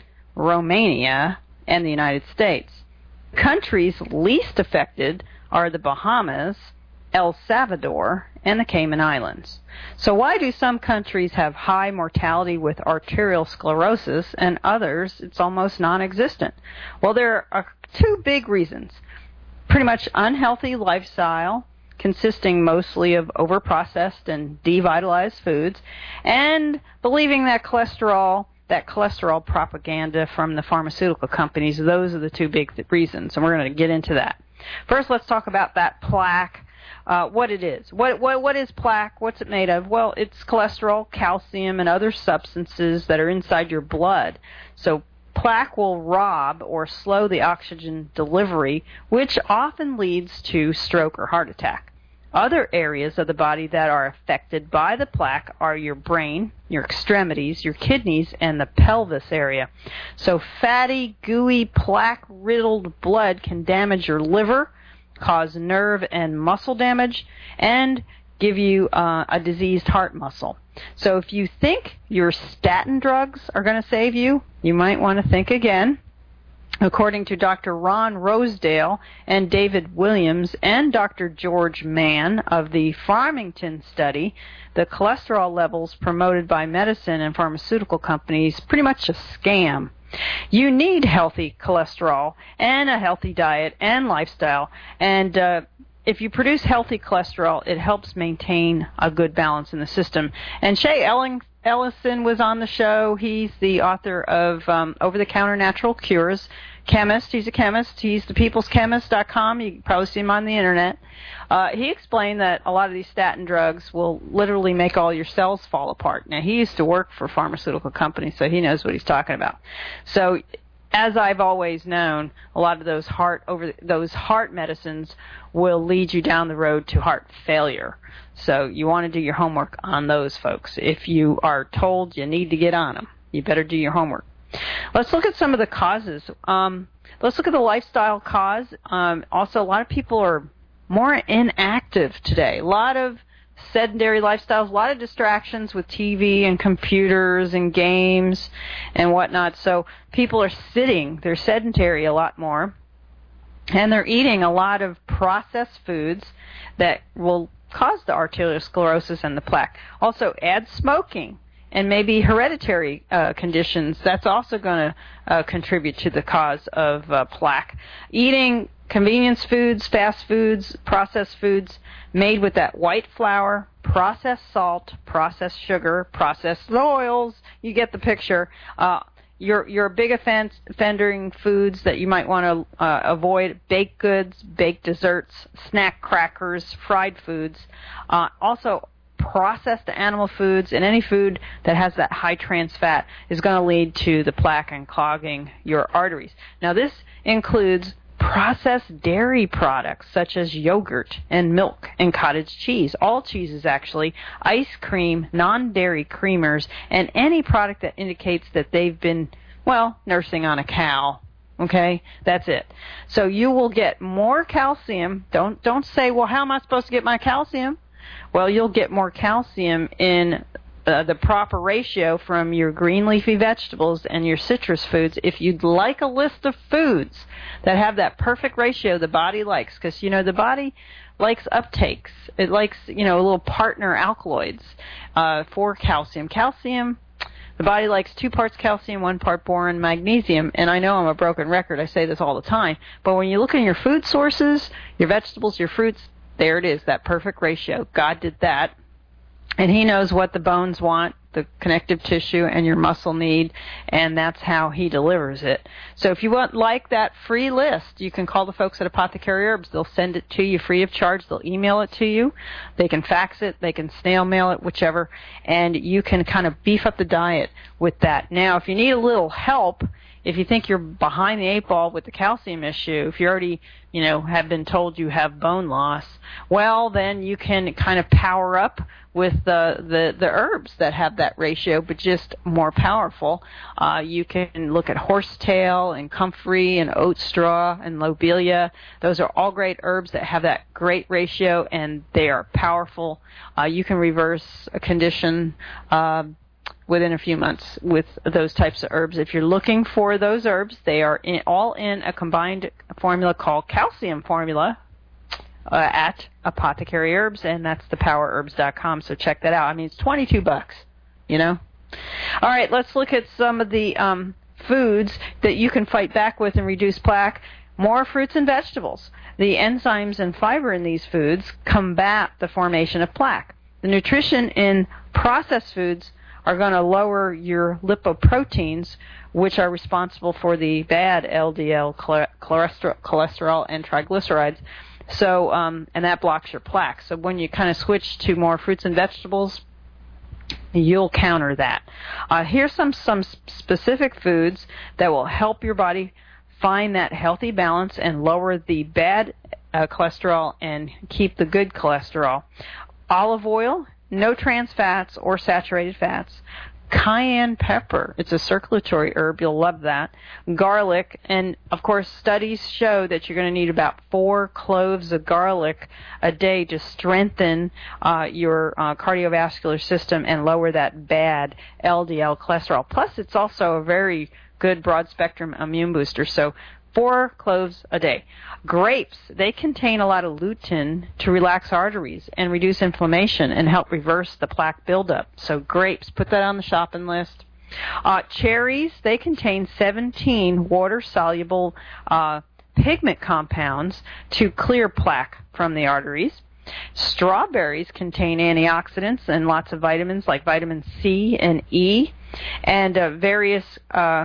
Romania, and the United States. Countries least affected are the Bahamas, El Salvador, and the Cayman Islands. So why do some countries have high mortality with arterial sclerosis and others it's almost non-existent? Well, there are two big reasons. Pretty much unhealthy lifestyle, consisting mostly of overprocessed and devitalized foods, and believing that cholesterol, that cholesterol propaganda from the pharmaceutical companies. Those are the two big th- reasons, and we're going to get into that. First, let's talk about that plaque, uh, what it is. What, what what is plaque? What's it made of? Well, it's cholesterol, calcium, and other substances that are inside your blood. So plaque will rob or slow the oxygen delivery, which often leads to stroke or heart attack. Other areas of the body that are affected by the plaque are your brain, your extremities, your kidneys, and the pelvis area. So fatty, gooey, plaque-riddled blood can damage your liver, cause nerve and muscle damage, and give you uh, a diseased heart muscle. So if you think your statin drugs are going to save you, you might want to think again. According to Doctor Ron Rosedale and David Williams and Doctor George Mann of the Farmington study, the cholesterol levels promoted by medicine and pharmaceutical companies pretty much a scam. You need healthy cholesterol and a healthy diet and lifestyle, and uh, if you produce healthy cholesterol, it helps maintain a good balance in the system. And Shay Elling, Ellison was on the show. He's the author of um, Over-the-Counter Natural Cures. Chemist. He's a chemist. He's the peoples chemist dot com. You can probably see him on the Internet. Uh, he explained that a lot of these statin drugs will literally make all your cells fall apart. Now, he used to work for pharmaceutical companies, so he knows what he's talking about. So, as I've always known, a lot of those heart over those heart medicines will lead you down the road to heart failure. So you want to do your homework on those folks. If you are told you need to get on them, you better do your homework. Let's look at some of the causes. Um, let's look at the lifestyle cause. Um, also, a lot of people are more inactive today. A lot of sedentary lifestyles, a lot of distractions with T V and computers and games and whatnot. So people are sitting, they're sedentary a lot more, and they're eating a lot of processed foods that will cause the arteriosclerosis and the plaque. Also, add smoking and maybe hereditary uh, conditions. That's also going to uh, contribute to the cause of uh, plaque. Eating convenience foods, fast foods, processed foods made with that white flour, processed salt, processed sugar, processed oils. You get the picture. Uh, your your big offense, offending foods that you might want to uh, avoid: baked goods, baked desserts, snack crackers, fried foods. Uh, also, processed animal foods, and any food that has that high trans fat is going to lead to the plaque and clogging your arteries. Now, this includes processed dairy products such as yogurt and milk and cottage cheese, all cheeses actually, ice cream, non-dairy creamers, and any product that indicates that they've been, well, nursing on a cow. Okay, that's it. So you will get more calcium. Don't don't say, well, how am I supposed to get my calcium? Well, you'll get more calcium in uh, the proper ratio from your green leafy vegetables and your citrus foods. If you'd like a list of foods that have that perfect ratio the body likes, because, you know, the body likes uptakes. It likes, you know, little partner alkaloids uh, for calcium. Calcium, The body likes two parts calcium, one part boron, magnesium, and I know I'm a broken record. I say this all the time. But when you look at your food sources, your vegetables, your fruits, there it is, that perfect ratio. God did that. And he knows what the bones want, the connective tissue, and your muscle need, and that's how he delivers it. So if you want like that free list, you can call the folks at Apothecary Herbs. They'll send it to you free of charge. They'll email it to you. They can fax it. They can snail mail it, whichever, and you can kind of beef up the diet with that. Now, if you need a little help, if you think you're behind the eight ball with the calcium issue, if you already, you know, have been told you have bone loss, well, then you can kind of power up with the, the, the herbs that have that ratio, but just more powerful. Uh, you can look at horsetail and comfrey and oat straw and lobelia. Those are all great herbs that have that great ratio, and they are powerful. Uh, you can reverse a condition uh, within a few months with those types of herbs. If you're looking for those herbs, they are in, all in a combined formula called Calcium Formula uh, at Apothecary Herbs, and that's the power herbs dot com, so check that out. I mean, it's twenty-two bucks, you know? All right, let's look at some of the um, foods that you can fight back with and reduce plaque. More fruits and vegetables. The enzymes and fiber in these foods combat the formation of plaque. The nutrition in processed foods are going to lower your lipoproteins, which are responsible for the bad L D L cholesterol and triglycerides. So, um, and that blocks your plaque. So when you kind of switch to more fruits and vegetables, you'll counter that. Uh, here's some, some specific foods that will help your body find that healthy balance and lower the bad uh, cholesterol and keep the good cholesterol. Olive oil, no trans fats or saturated fats. Cayenne pepper, it's a circulatory herb, you'll love that. Garlic, and of course studies show that you're going to need about four cloves of garlic a day to strengthen uh, your uh, cardiovascular system and lower that bad L D L cholesterol. Plus, it's also a very good broad-spectrum immune booster, so four cloves a day. Grapes, they contain a lot of lutein to relax arteries and reduce inflammation and help reverse the plaque buildup. So grapes, put that on the shopping list. Uh, cherries, they contain seventeen water-soluble uh, pigment compounds to clear plaque from the arteries. Strawberries contain antioxidants and lots of vitamins like vitamin C and E, and uh, various uh,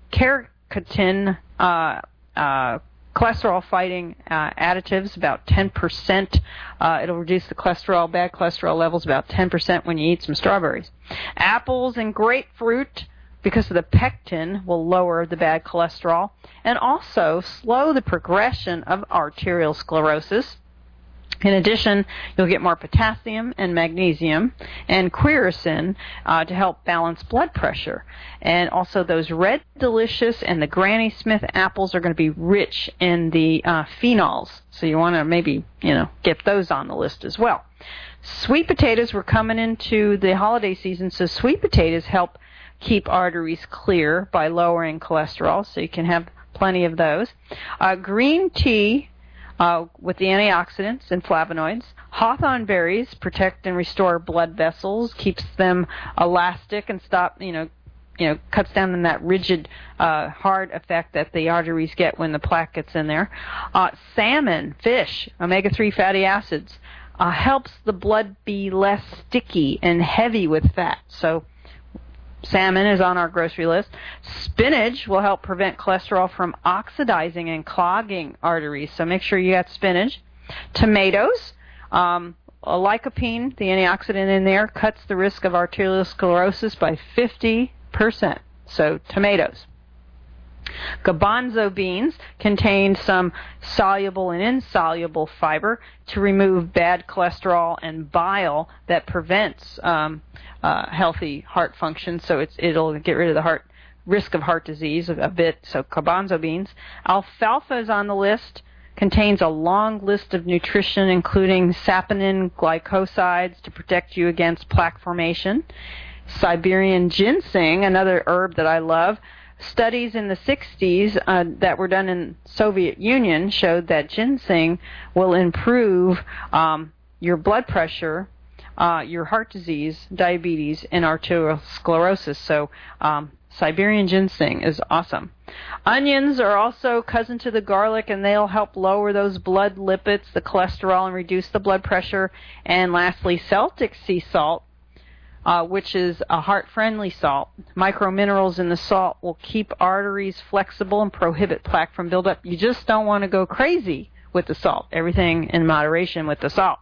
keratin uh, uh, cholesterol-fighting uh, additives, about ten percent. Uh, it'll reduce the cholesterol, bad cholesterol levels about ten percent when you eat some strawberries. Apples and grapefruit, because of the pectin, will lower the bad cholesterol and also slow the progression of arterial sclerosis. In addition, you'll get more potassium and magnesium and quercetin uh, to help balance blood pressure. And also those Red Delicious and the Granny Smith apples are going to be rich in the uh, phenols. So you want to maybe, you know, get those on the list as well. Sweet potatoes, we're coming into the holiday season, so sweet potatoes help keep arteries clear by lowering cholesterol, so you can have plenty of those. Uh, green tea, Uh, with the antioxidants and flavonoids. Hawthorn berries protect and restore blood vessels, keeps them elastic and stop, you know, you know, cuts down on that rigid, uh, hard effect that the arteries get when the plaque gets in there. Uh, salmon, fish, omega three fatty acids, uh, helps the blood be less sticky and heavy with fat. So salmon is on our grocery list. Spinach will help prevent cholesterol from oxidizing and clogging arteries, so make sure you got spinach. Tomatoes, um, a lycopene, the antioxidant in there, cuts the risk of arteriosclerosis by fifty percent. So tomatoes. Garbanzo beans contain some soluble and insoluble fiber to remove bad cholesterol and bile that prevents um, uh, healthy heart function. So it's, it'll get rid of the heart risk of heart disease a, a bit. So garbanzo beans. Alfalfa is on the list. Contains a long list of nutrition, including saponin glycosides to protect you against plaque formation. Siberian ginseng, another herb that I love. Studies in the sixties uh, that were done in Soviet Union showed that ginseng will improve um, your blood pressure uh, your heart disease, diabetes, and arteriosclerosis. So um, Siberian ginseng is awesome. Onions are also cousin to the garlic, and they'll help lower those blood lipids, the cholesterol, and reduce the blood pressure. And lastly, Celtic sea salt, uh, which is a heart-friendly salt. Microminerals in the salt will keep arteries flexible and prohibit plaque from buildup. You just don't want to go crazy with the salt. Everything in moderation with the salt.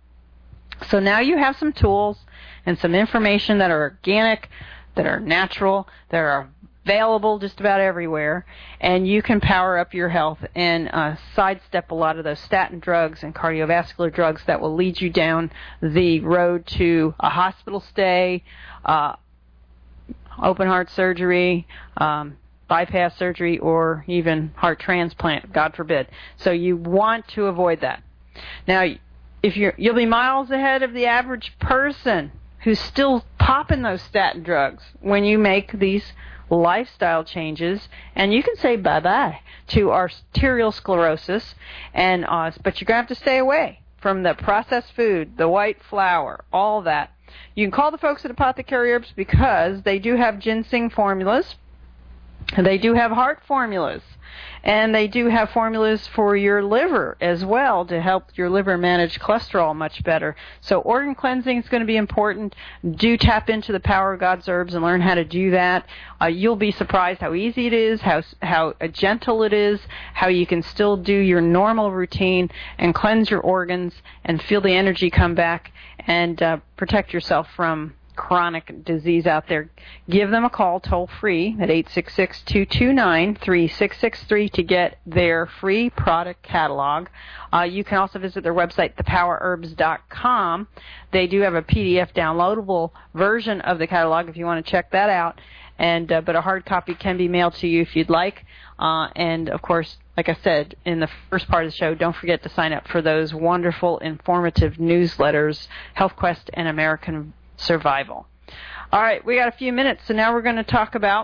So now you have some tools and some information that are organic, that are natural, that are available just about everywhere, and you can power up your health and uh, sidestep a lot of those statin drugs and cardiovascular drugs that will lead you down the road to a hospital stay, uh, open heart surgery, um, bypass surgery, or even heart transplant, God forbid. So you want to avoid that. Now, if you're, you'll be miles ahead of the average person who's still popping those statin drugs when you make these lifestyle changes, and you can say bye-bye to arteriosclerosis, and uh, but you're going to have to stay away from the processed food, the white flour, all that. You can call the folks at Apothecary Herbs because they do have ginseng formulas, they do have heart formulas, and they do have formulas for your liver as well to help your liver manage cholesterol much better. So organ cleansing is going to be important. Do tap into the power of God's herbs and learn how to do that. Uh, you'll be surprised how easy it is, how how gentle it is, how you can still do your normal routine and cleanse your organs and feel the energy come back and uh, protect yourself from chronic disease out there. Give them a call toll free at eight six six, two two nine, three six six three to get their free product catalog. Uh, you can also visit their website, the power herbs dot com. They do have a P D F downloadable version of the catalog if you want to check that out. And uh, but a hard copy can be mailed to you if you'd like. Uh, and of course, like I said in the first part of the show, don't forget to sign up for those wonderful, informative newsletters, Health Quest and American Survival. All right, we got a few minutes, so now we're going to talk about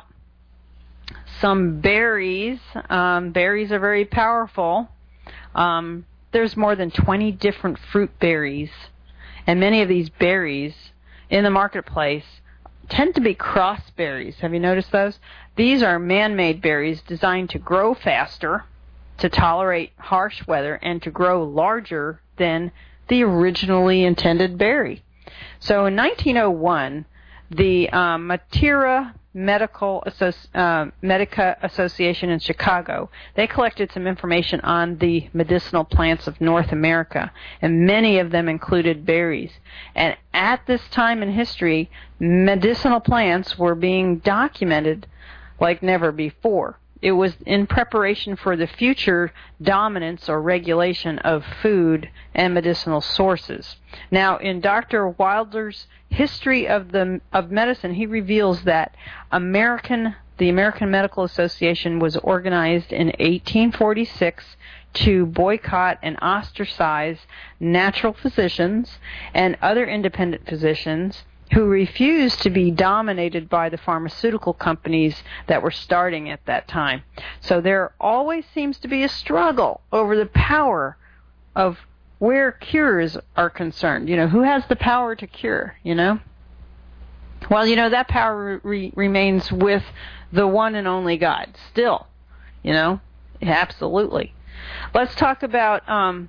some berries. Um, berries are very powerful. Um, there's more than twenty different fruit berries, and many of these berries in the marketplace tend to be cross berries. Have you noticed those? These are man-made berries designed to grow faster, to tolerate harsh weather, and to grow larger than the originally intended berry. So in nineteen oh one, the um, Matera Medical Associ- uh, Medica Association in Chicago, they collected some information on the medicinal plants of North America, and many of them included berries. And at this time in history, medicinal plants were being documented like never before. It was in preparation for the future dominance or regulation of food and medicinal sources. Now, in Doctor Wilder's History of the of Medicine, he reveals that American the American Medical Association was organized in eighteen forty-six to boycott and ostracize natural physicians and other independent physicians who refused to be dominated by the pharmaceutical companies that were starting at that time. So there always seems to be a struggle over the power of where cures are concerned. You know, who has the power to cure, you know? Well, you know, that power re- remains with the one and only God still, you know? Absolutely. Let's talk about um,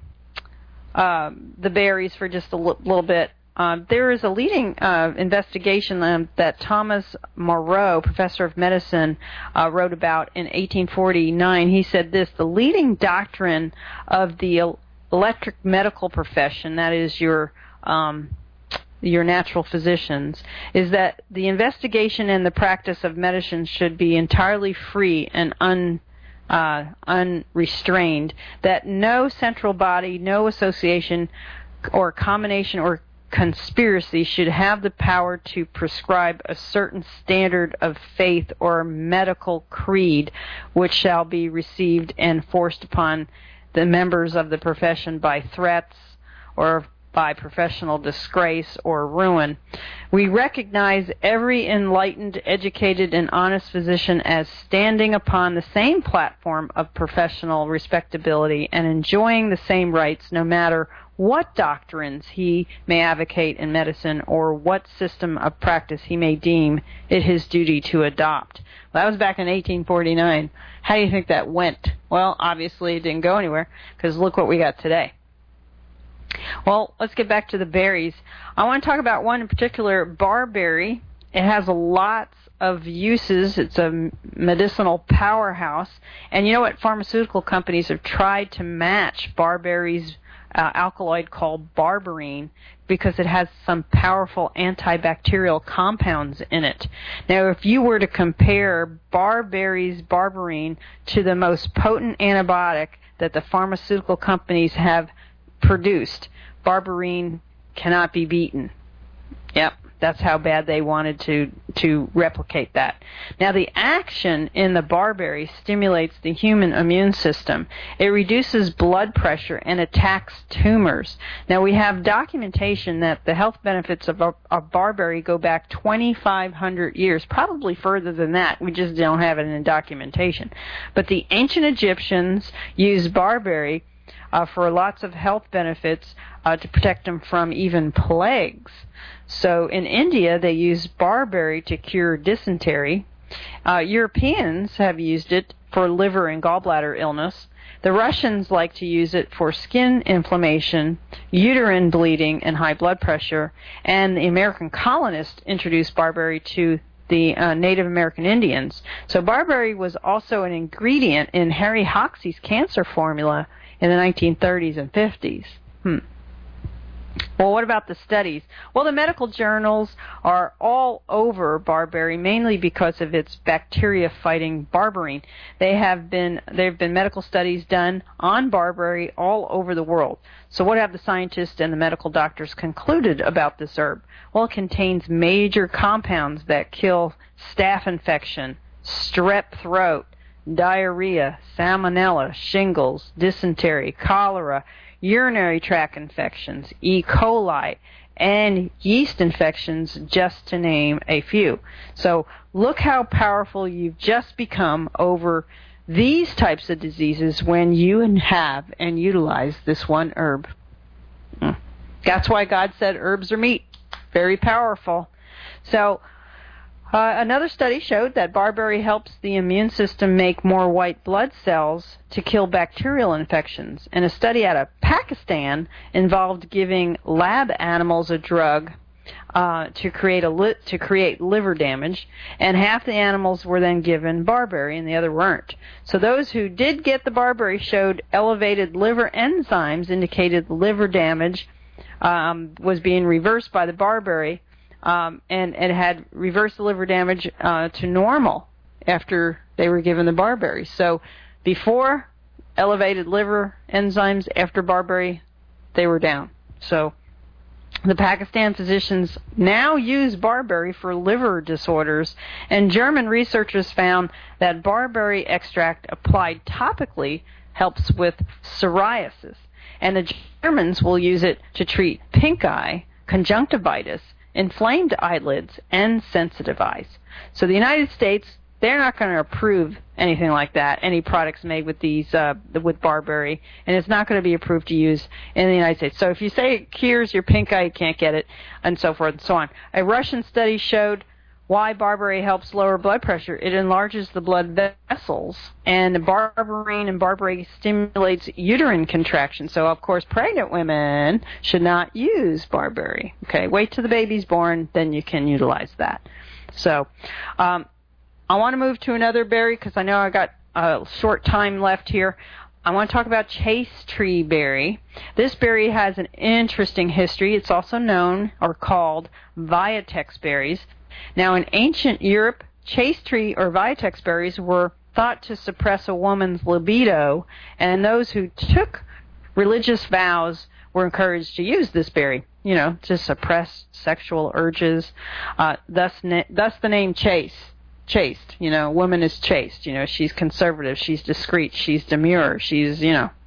uh, the berries for just a l- little bit. Uh, there is a leading uh, investigation um, that Thomas Moreau, professor of medicine, uh, wrote about in eighteen forty-nine. He said this: the leading doctrine of the electric medical profession, that is your um, your natural physicians, is that the investigation and the practice of medicine should be entirely free and un uh, unrestrained, that no central body, no association or combination or conspiracy should have the power to prescribe a certain standard of faith or medical creed which shall be received and forced upon the members of the profession by threats or by professional disgrace or ruin. We recognize every enlightened, educated, and honest physician as standing upon the same platform of professional respectability and enjoying the same rights no matter what doctrines he may advocate in medicine or what system of practice he may deem it his duty to adopt. Well, that was back in eighteen forty-nine. How do you think that went? Well, obviously it didn't go anywhere, because look what we got today. Well, let's get back to the berries. I want to talk about one in particular, barberry. It has lots of uses. It's a medicinal powerhouse. And you know what? Pharmaceutical companies have tried to match barberry's uh, alkaloid called berberine because it has some powerful antibacterial compounds in it. Now, if you were to compare barberry's berberine to the most potent antibiotic that the pharmaceutical companies have produced, berberine cannot be beaten. Yep. That's how bad they wanted to to replicate that. Now, the action in the barberry stimulates the human immune system. It reduces blood pressure and attacks tumors. Now, we have documentation that the health benefits of, of barberry go back twenty-five hundred years, probably further than that. We just don't have it in documentation. But the ancient Egyptians used barberry Uh, for lots of health benefits uh, to protect them from even plagues. So in India, they use barberry to cure dysentery. Uh, Europeans have used it for liver and gallbladder illness. The Russians like to use it for skin inflammation, uterine bleeding, and high blood pressure. And the American colonists introduced barberry to the uh, Native American Indians. So barberry was also an ingredient in Harry Hoxsey's cancer formula in the nineteen thirties and fifties. Hmm. Well, what about the studies? Well, the medical journals are all over barberry, mainly because of its bacteria-fighting berberine. They have been there have been medical studies done on barberry all over the world. So what have the scientists and the medical doctors concluded about this herb? Well, it contains major compounds that kill staph infection, strep throat, diarrhea, salmonella, shingles, dysentery, cholera, urinary tract infections, E. coli, and yeast infections, just to name a few. So look how powerful you've just become over these types of diseases when you have and utilize this one herb. That's why God said herbs are meat. Very powerful. So Uh, another study showed that barberry helps the immune system make more white blood cells to kill bacterial infections. And a study out of Pakistan involved giving lab animals a drug uh, to create a li- to create liver damage, and half the animals were then given barberry and the other weren't. So those who did get the barberry showed elevated liver enzymes, indicated the liver damage um, was being reversed by the barberry. Um, and it had reversed the liver damage uh, to normal after they were given the barberry. So before, elevated liver enzymes. After barberry, they were down. So the Pakistan physicians now use barberry for liver disorders, and German researchers found that barberry extract applied topically helps with psoriasis. And the Germans will use it to treat pink eye, conjunctivitis, inflamed eyelids, and sensitive eyes. So the United States, they're not going to approve anything like that, any products made with these uh, with barberry, and it's not going to be approved to use in the United States. So if you say it cures your pink eye, you can't get it, and so forth and so on. A Russian study showed why barberry helps lower blood pressure. It enlarges the blood vessels, and berberine and barberry stimulates uterine contraction. So, of course, pregnant women should not use barberry. Okay, wait till the baby's born, then you can utilize that. So, um, I want to move to another berry because I know I got a short time left here. I want to talk about chaste tree berry. This berry has an interesting history. It's also known or called Viotex berries. Now, in ancient Europe, chaste tree or Viotex berries were thought to suppress a woman's libido, and those who took religious vows were encouraged to use this berry, you know, to suppress sexual urges. Uh, thus, na- thus the name chaste. Chaste, you know, woman is chaste. You know, she's conservative, she's discreet, she's demure, she's, you know.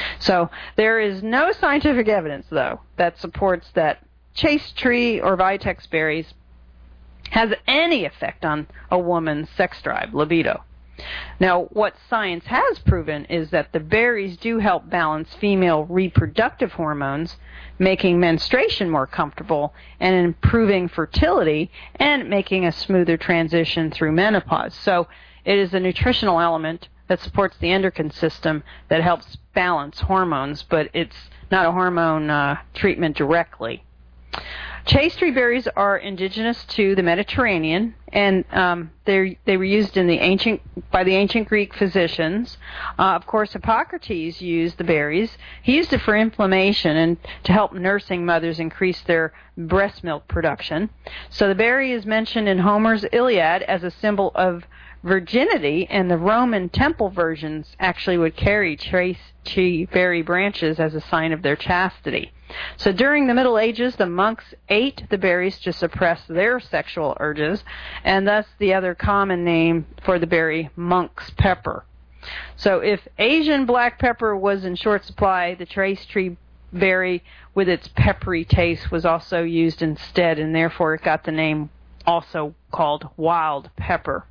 So there is no scientific evidence, though, that supports that chaste tree or Viotex berries has any effect on a woman's sex drive, libido. Now, what science has proven is that the berries do help balance female reproductive hormones, making menstruation more comfortable and improving fertility and making a smoother transition through menopause. So it is a nutritional element that supports the endocrine system that helps balance hormones, but it's not a hormone uh, treatment directly. Chaste tree berries are indigenous to the Mediterranean, and um, they they were used in the ancient by the ancient Greek physicians. Uh, of course, Hippocrates used the berries. He used it for inflammation and to help nursing mothers increase their breast milk production. So the berry is mentioned in Homer's Iliad as a symbol of virginity, and the Roman temple versions actually would carry chaste tree berry branches as a sign of their chastity. So during the Middle Ages, the monks ate the berries to suppress their sexual urges, and thus the other common name for the berry, monk's pepper. So if Asian black pepper was in short supply, the chaste tree berry with its peppery taste was also used instead, and therefore it got the name also called wild pepper.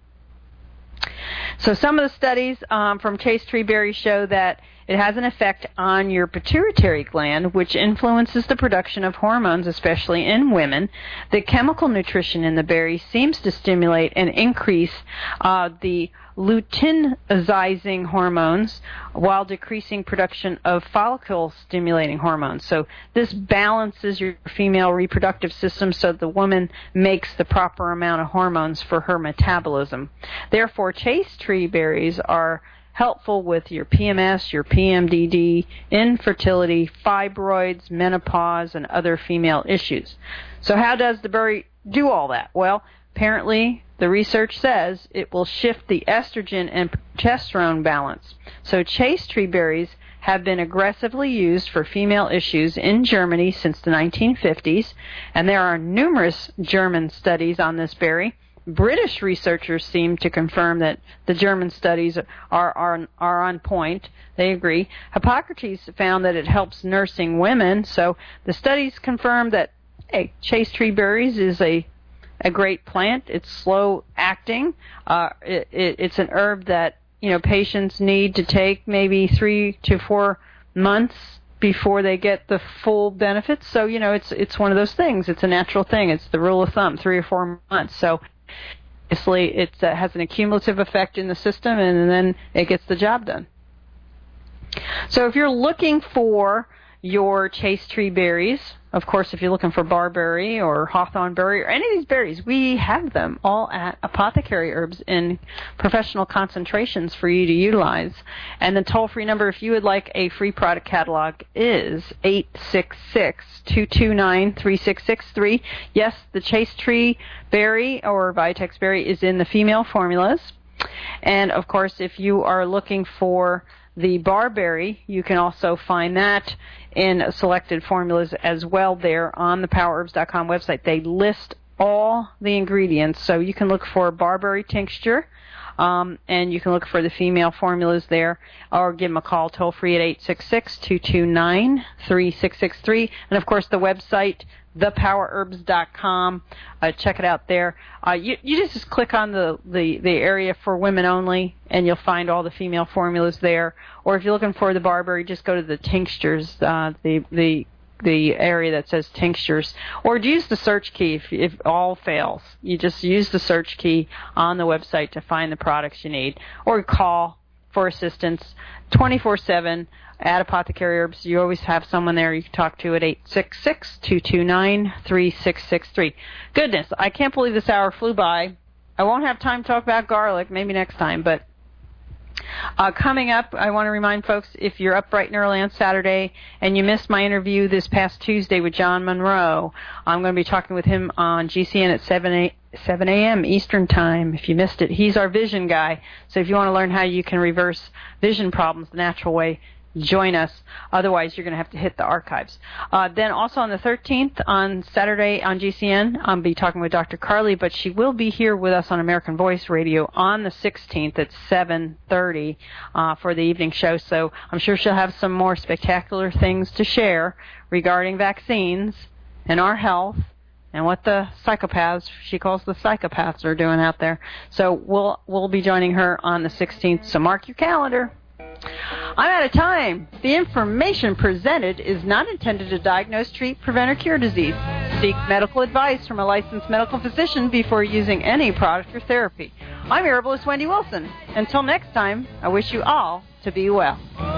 So some of the studies um, from chaste tree berries show that it has an effect on your pituitary gland, which influences the production of hormones, especially in women. The chemical nutrition in the berry seems to stimulate and increase uh, the luteinizing hormones while decreasing production of follicle-stimulating hormones. So this balances your female reproductive system so the woman makes the proper amount of hormones for her metabolism. Therefore, chaste tree berries are helpful with your P M S, your P M D D, infertility, fibroids, menopause, and other female issues. So how does the berry do all that? Well, apparently the research says it will shift the estrogen and progesterone balance. So chaste tree berries have been aggressively used for female issues in Germany since the nineteen fifties, and there are numerous German studies on this berry. British researchers seem to confirm that the German studies are, are, are on point. They agree. Hippocrates found that it helps nursing women, so the studies confirm that, hey, chaste tree berries is a a great plant. It's slow acting. Uh, it, it, it's an herb that, you know, patients need to take maybe three to four months before they get the full benefits. So, you know, it's it's one of those things. It's a natural thing. It's the rule of thumb, three or four months. So obviously it uh, has an accumulative effect in the system, and then it gets the job done. So if you're looking for your chaste tree berries, of course, if you're looking for barberry or hawthorn berry or any of these berries, we have them all at Apothecary Herbs in professional concentrations for you to utilize. And the toll-free number, if you would like a free product catalog, is eight six six, two two nine, three six six three. Yes, the chaste tree berry or Vitex berry is in the female formulas. And, of course, if you are looking for the barberry, you can also find that in selected formulas as well there on the power herbs dot com website. They list all the ingredients, so you can look for barberry tincture, um, and you can look for the female formulas there, or give them a call toll-free at eight six six, two two nine, three six six three. And, of course, the website, the power herbs dot com. Uh, check it out there. Uh, you, you just click on the, the, the area for women only, and you'll find all the female formulas there. Or if you're looking for the barberry, just go to the tinctures, uh, the the the area that says tinctures. Or use the search key if, if all fails. You just use the search key on the website to find the products you need. Or call for assistance twenty-four seven. At Apothecary Herbs, you always have someone there you can talk to at eight six six, two two nine, three six six three. Goodness, I can't believe this hour flew by. I won't have time to talk about garlic, maybe next time, but uh, coming up, I want to remind folks, if you're up bright and early on Saturday and you missed my interview this past Tuesday with John Monroe, I'm going to be talking with him on G C N at seven a.m. Eastern Time. If you missed it, he's our vision guy, so if you want to learn how you can reverse vision problems the natural way, join us. Otherwise, you're going to have to hit the archives. Uh, then also on the thirteenth, on Saturday on G C N, I'll be talking with Doctor Carly, but she will be here with us on American Voice Radio on the sixteenth at seven thirty uh, for the evening show. So I'm sure she'll have some more spectacular things to share regarding vaccines and our health and what the psychopaths, she calls the psychopaths, are doing out there. So we'll we'll be joining her on the sixteenth, so mark your calendar. I'm out of time. The information presented is not intended to diagnose, treat, prevent, or cure disease. Seek medical advice from a licensed medical physician before using any product or therapy. I'm herbalist Wendy Wilson. Until next time, I wish you all to be well.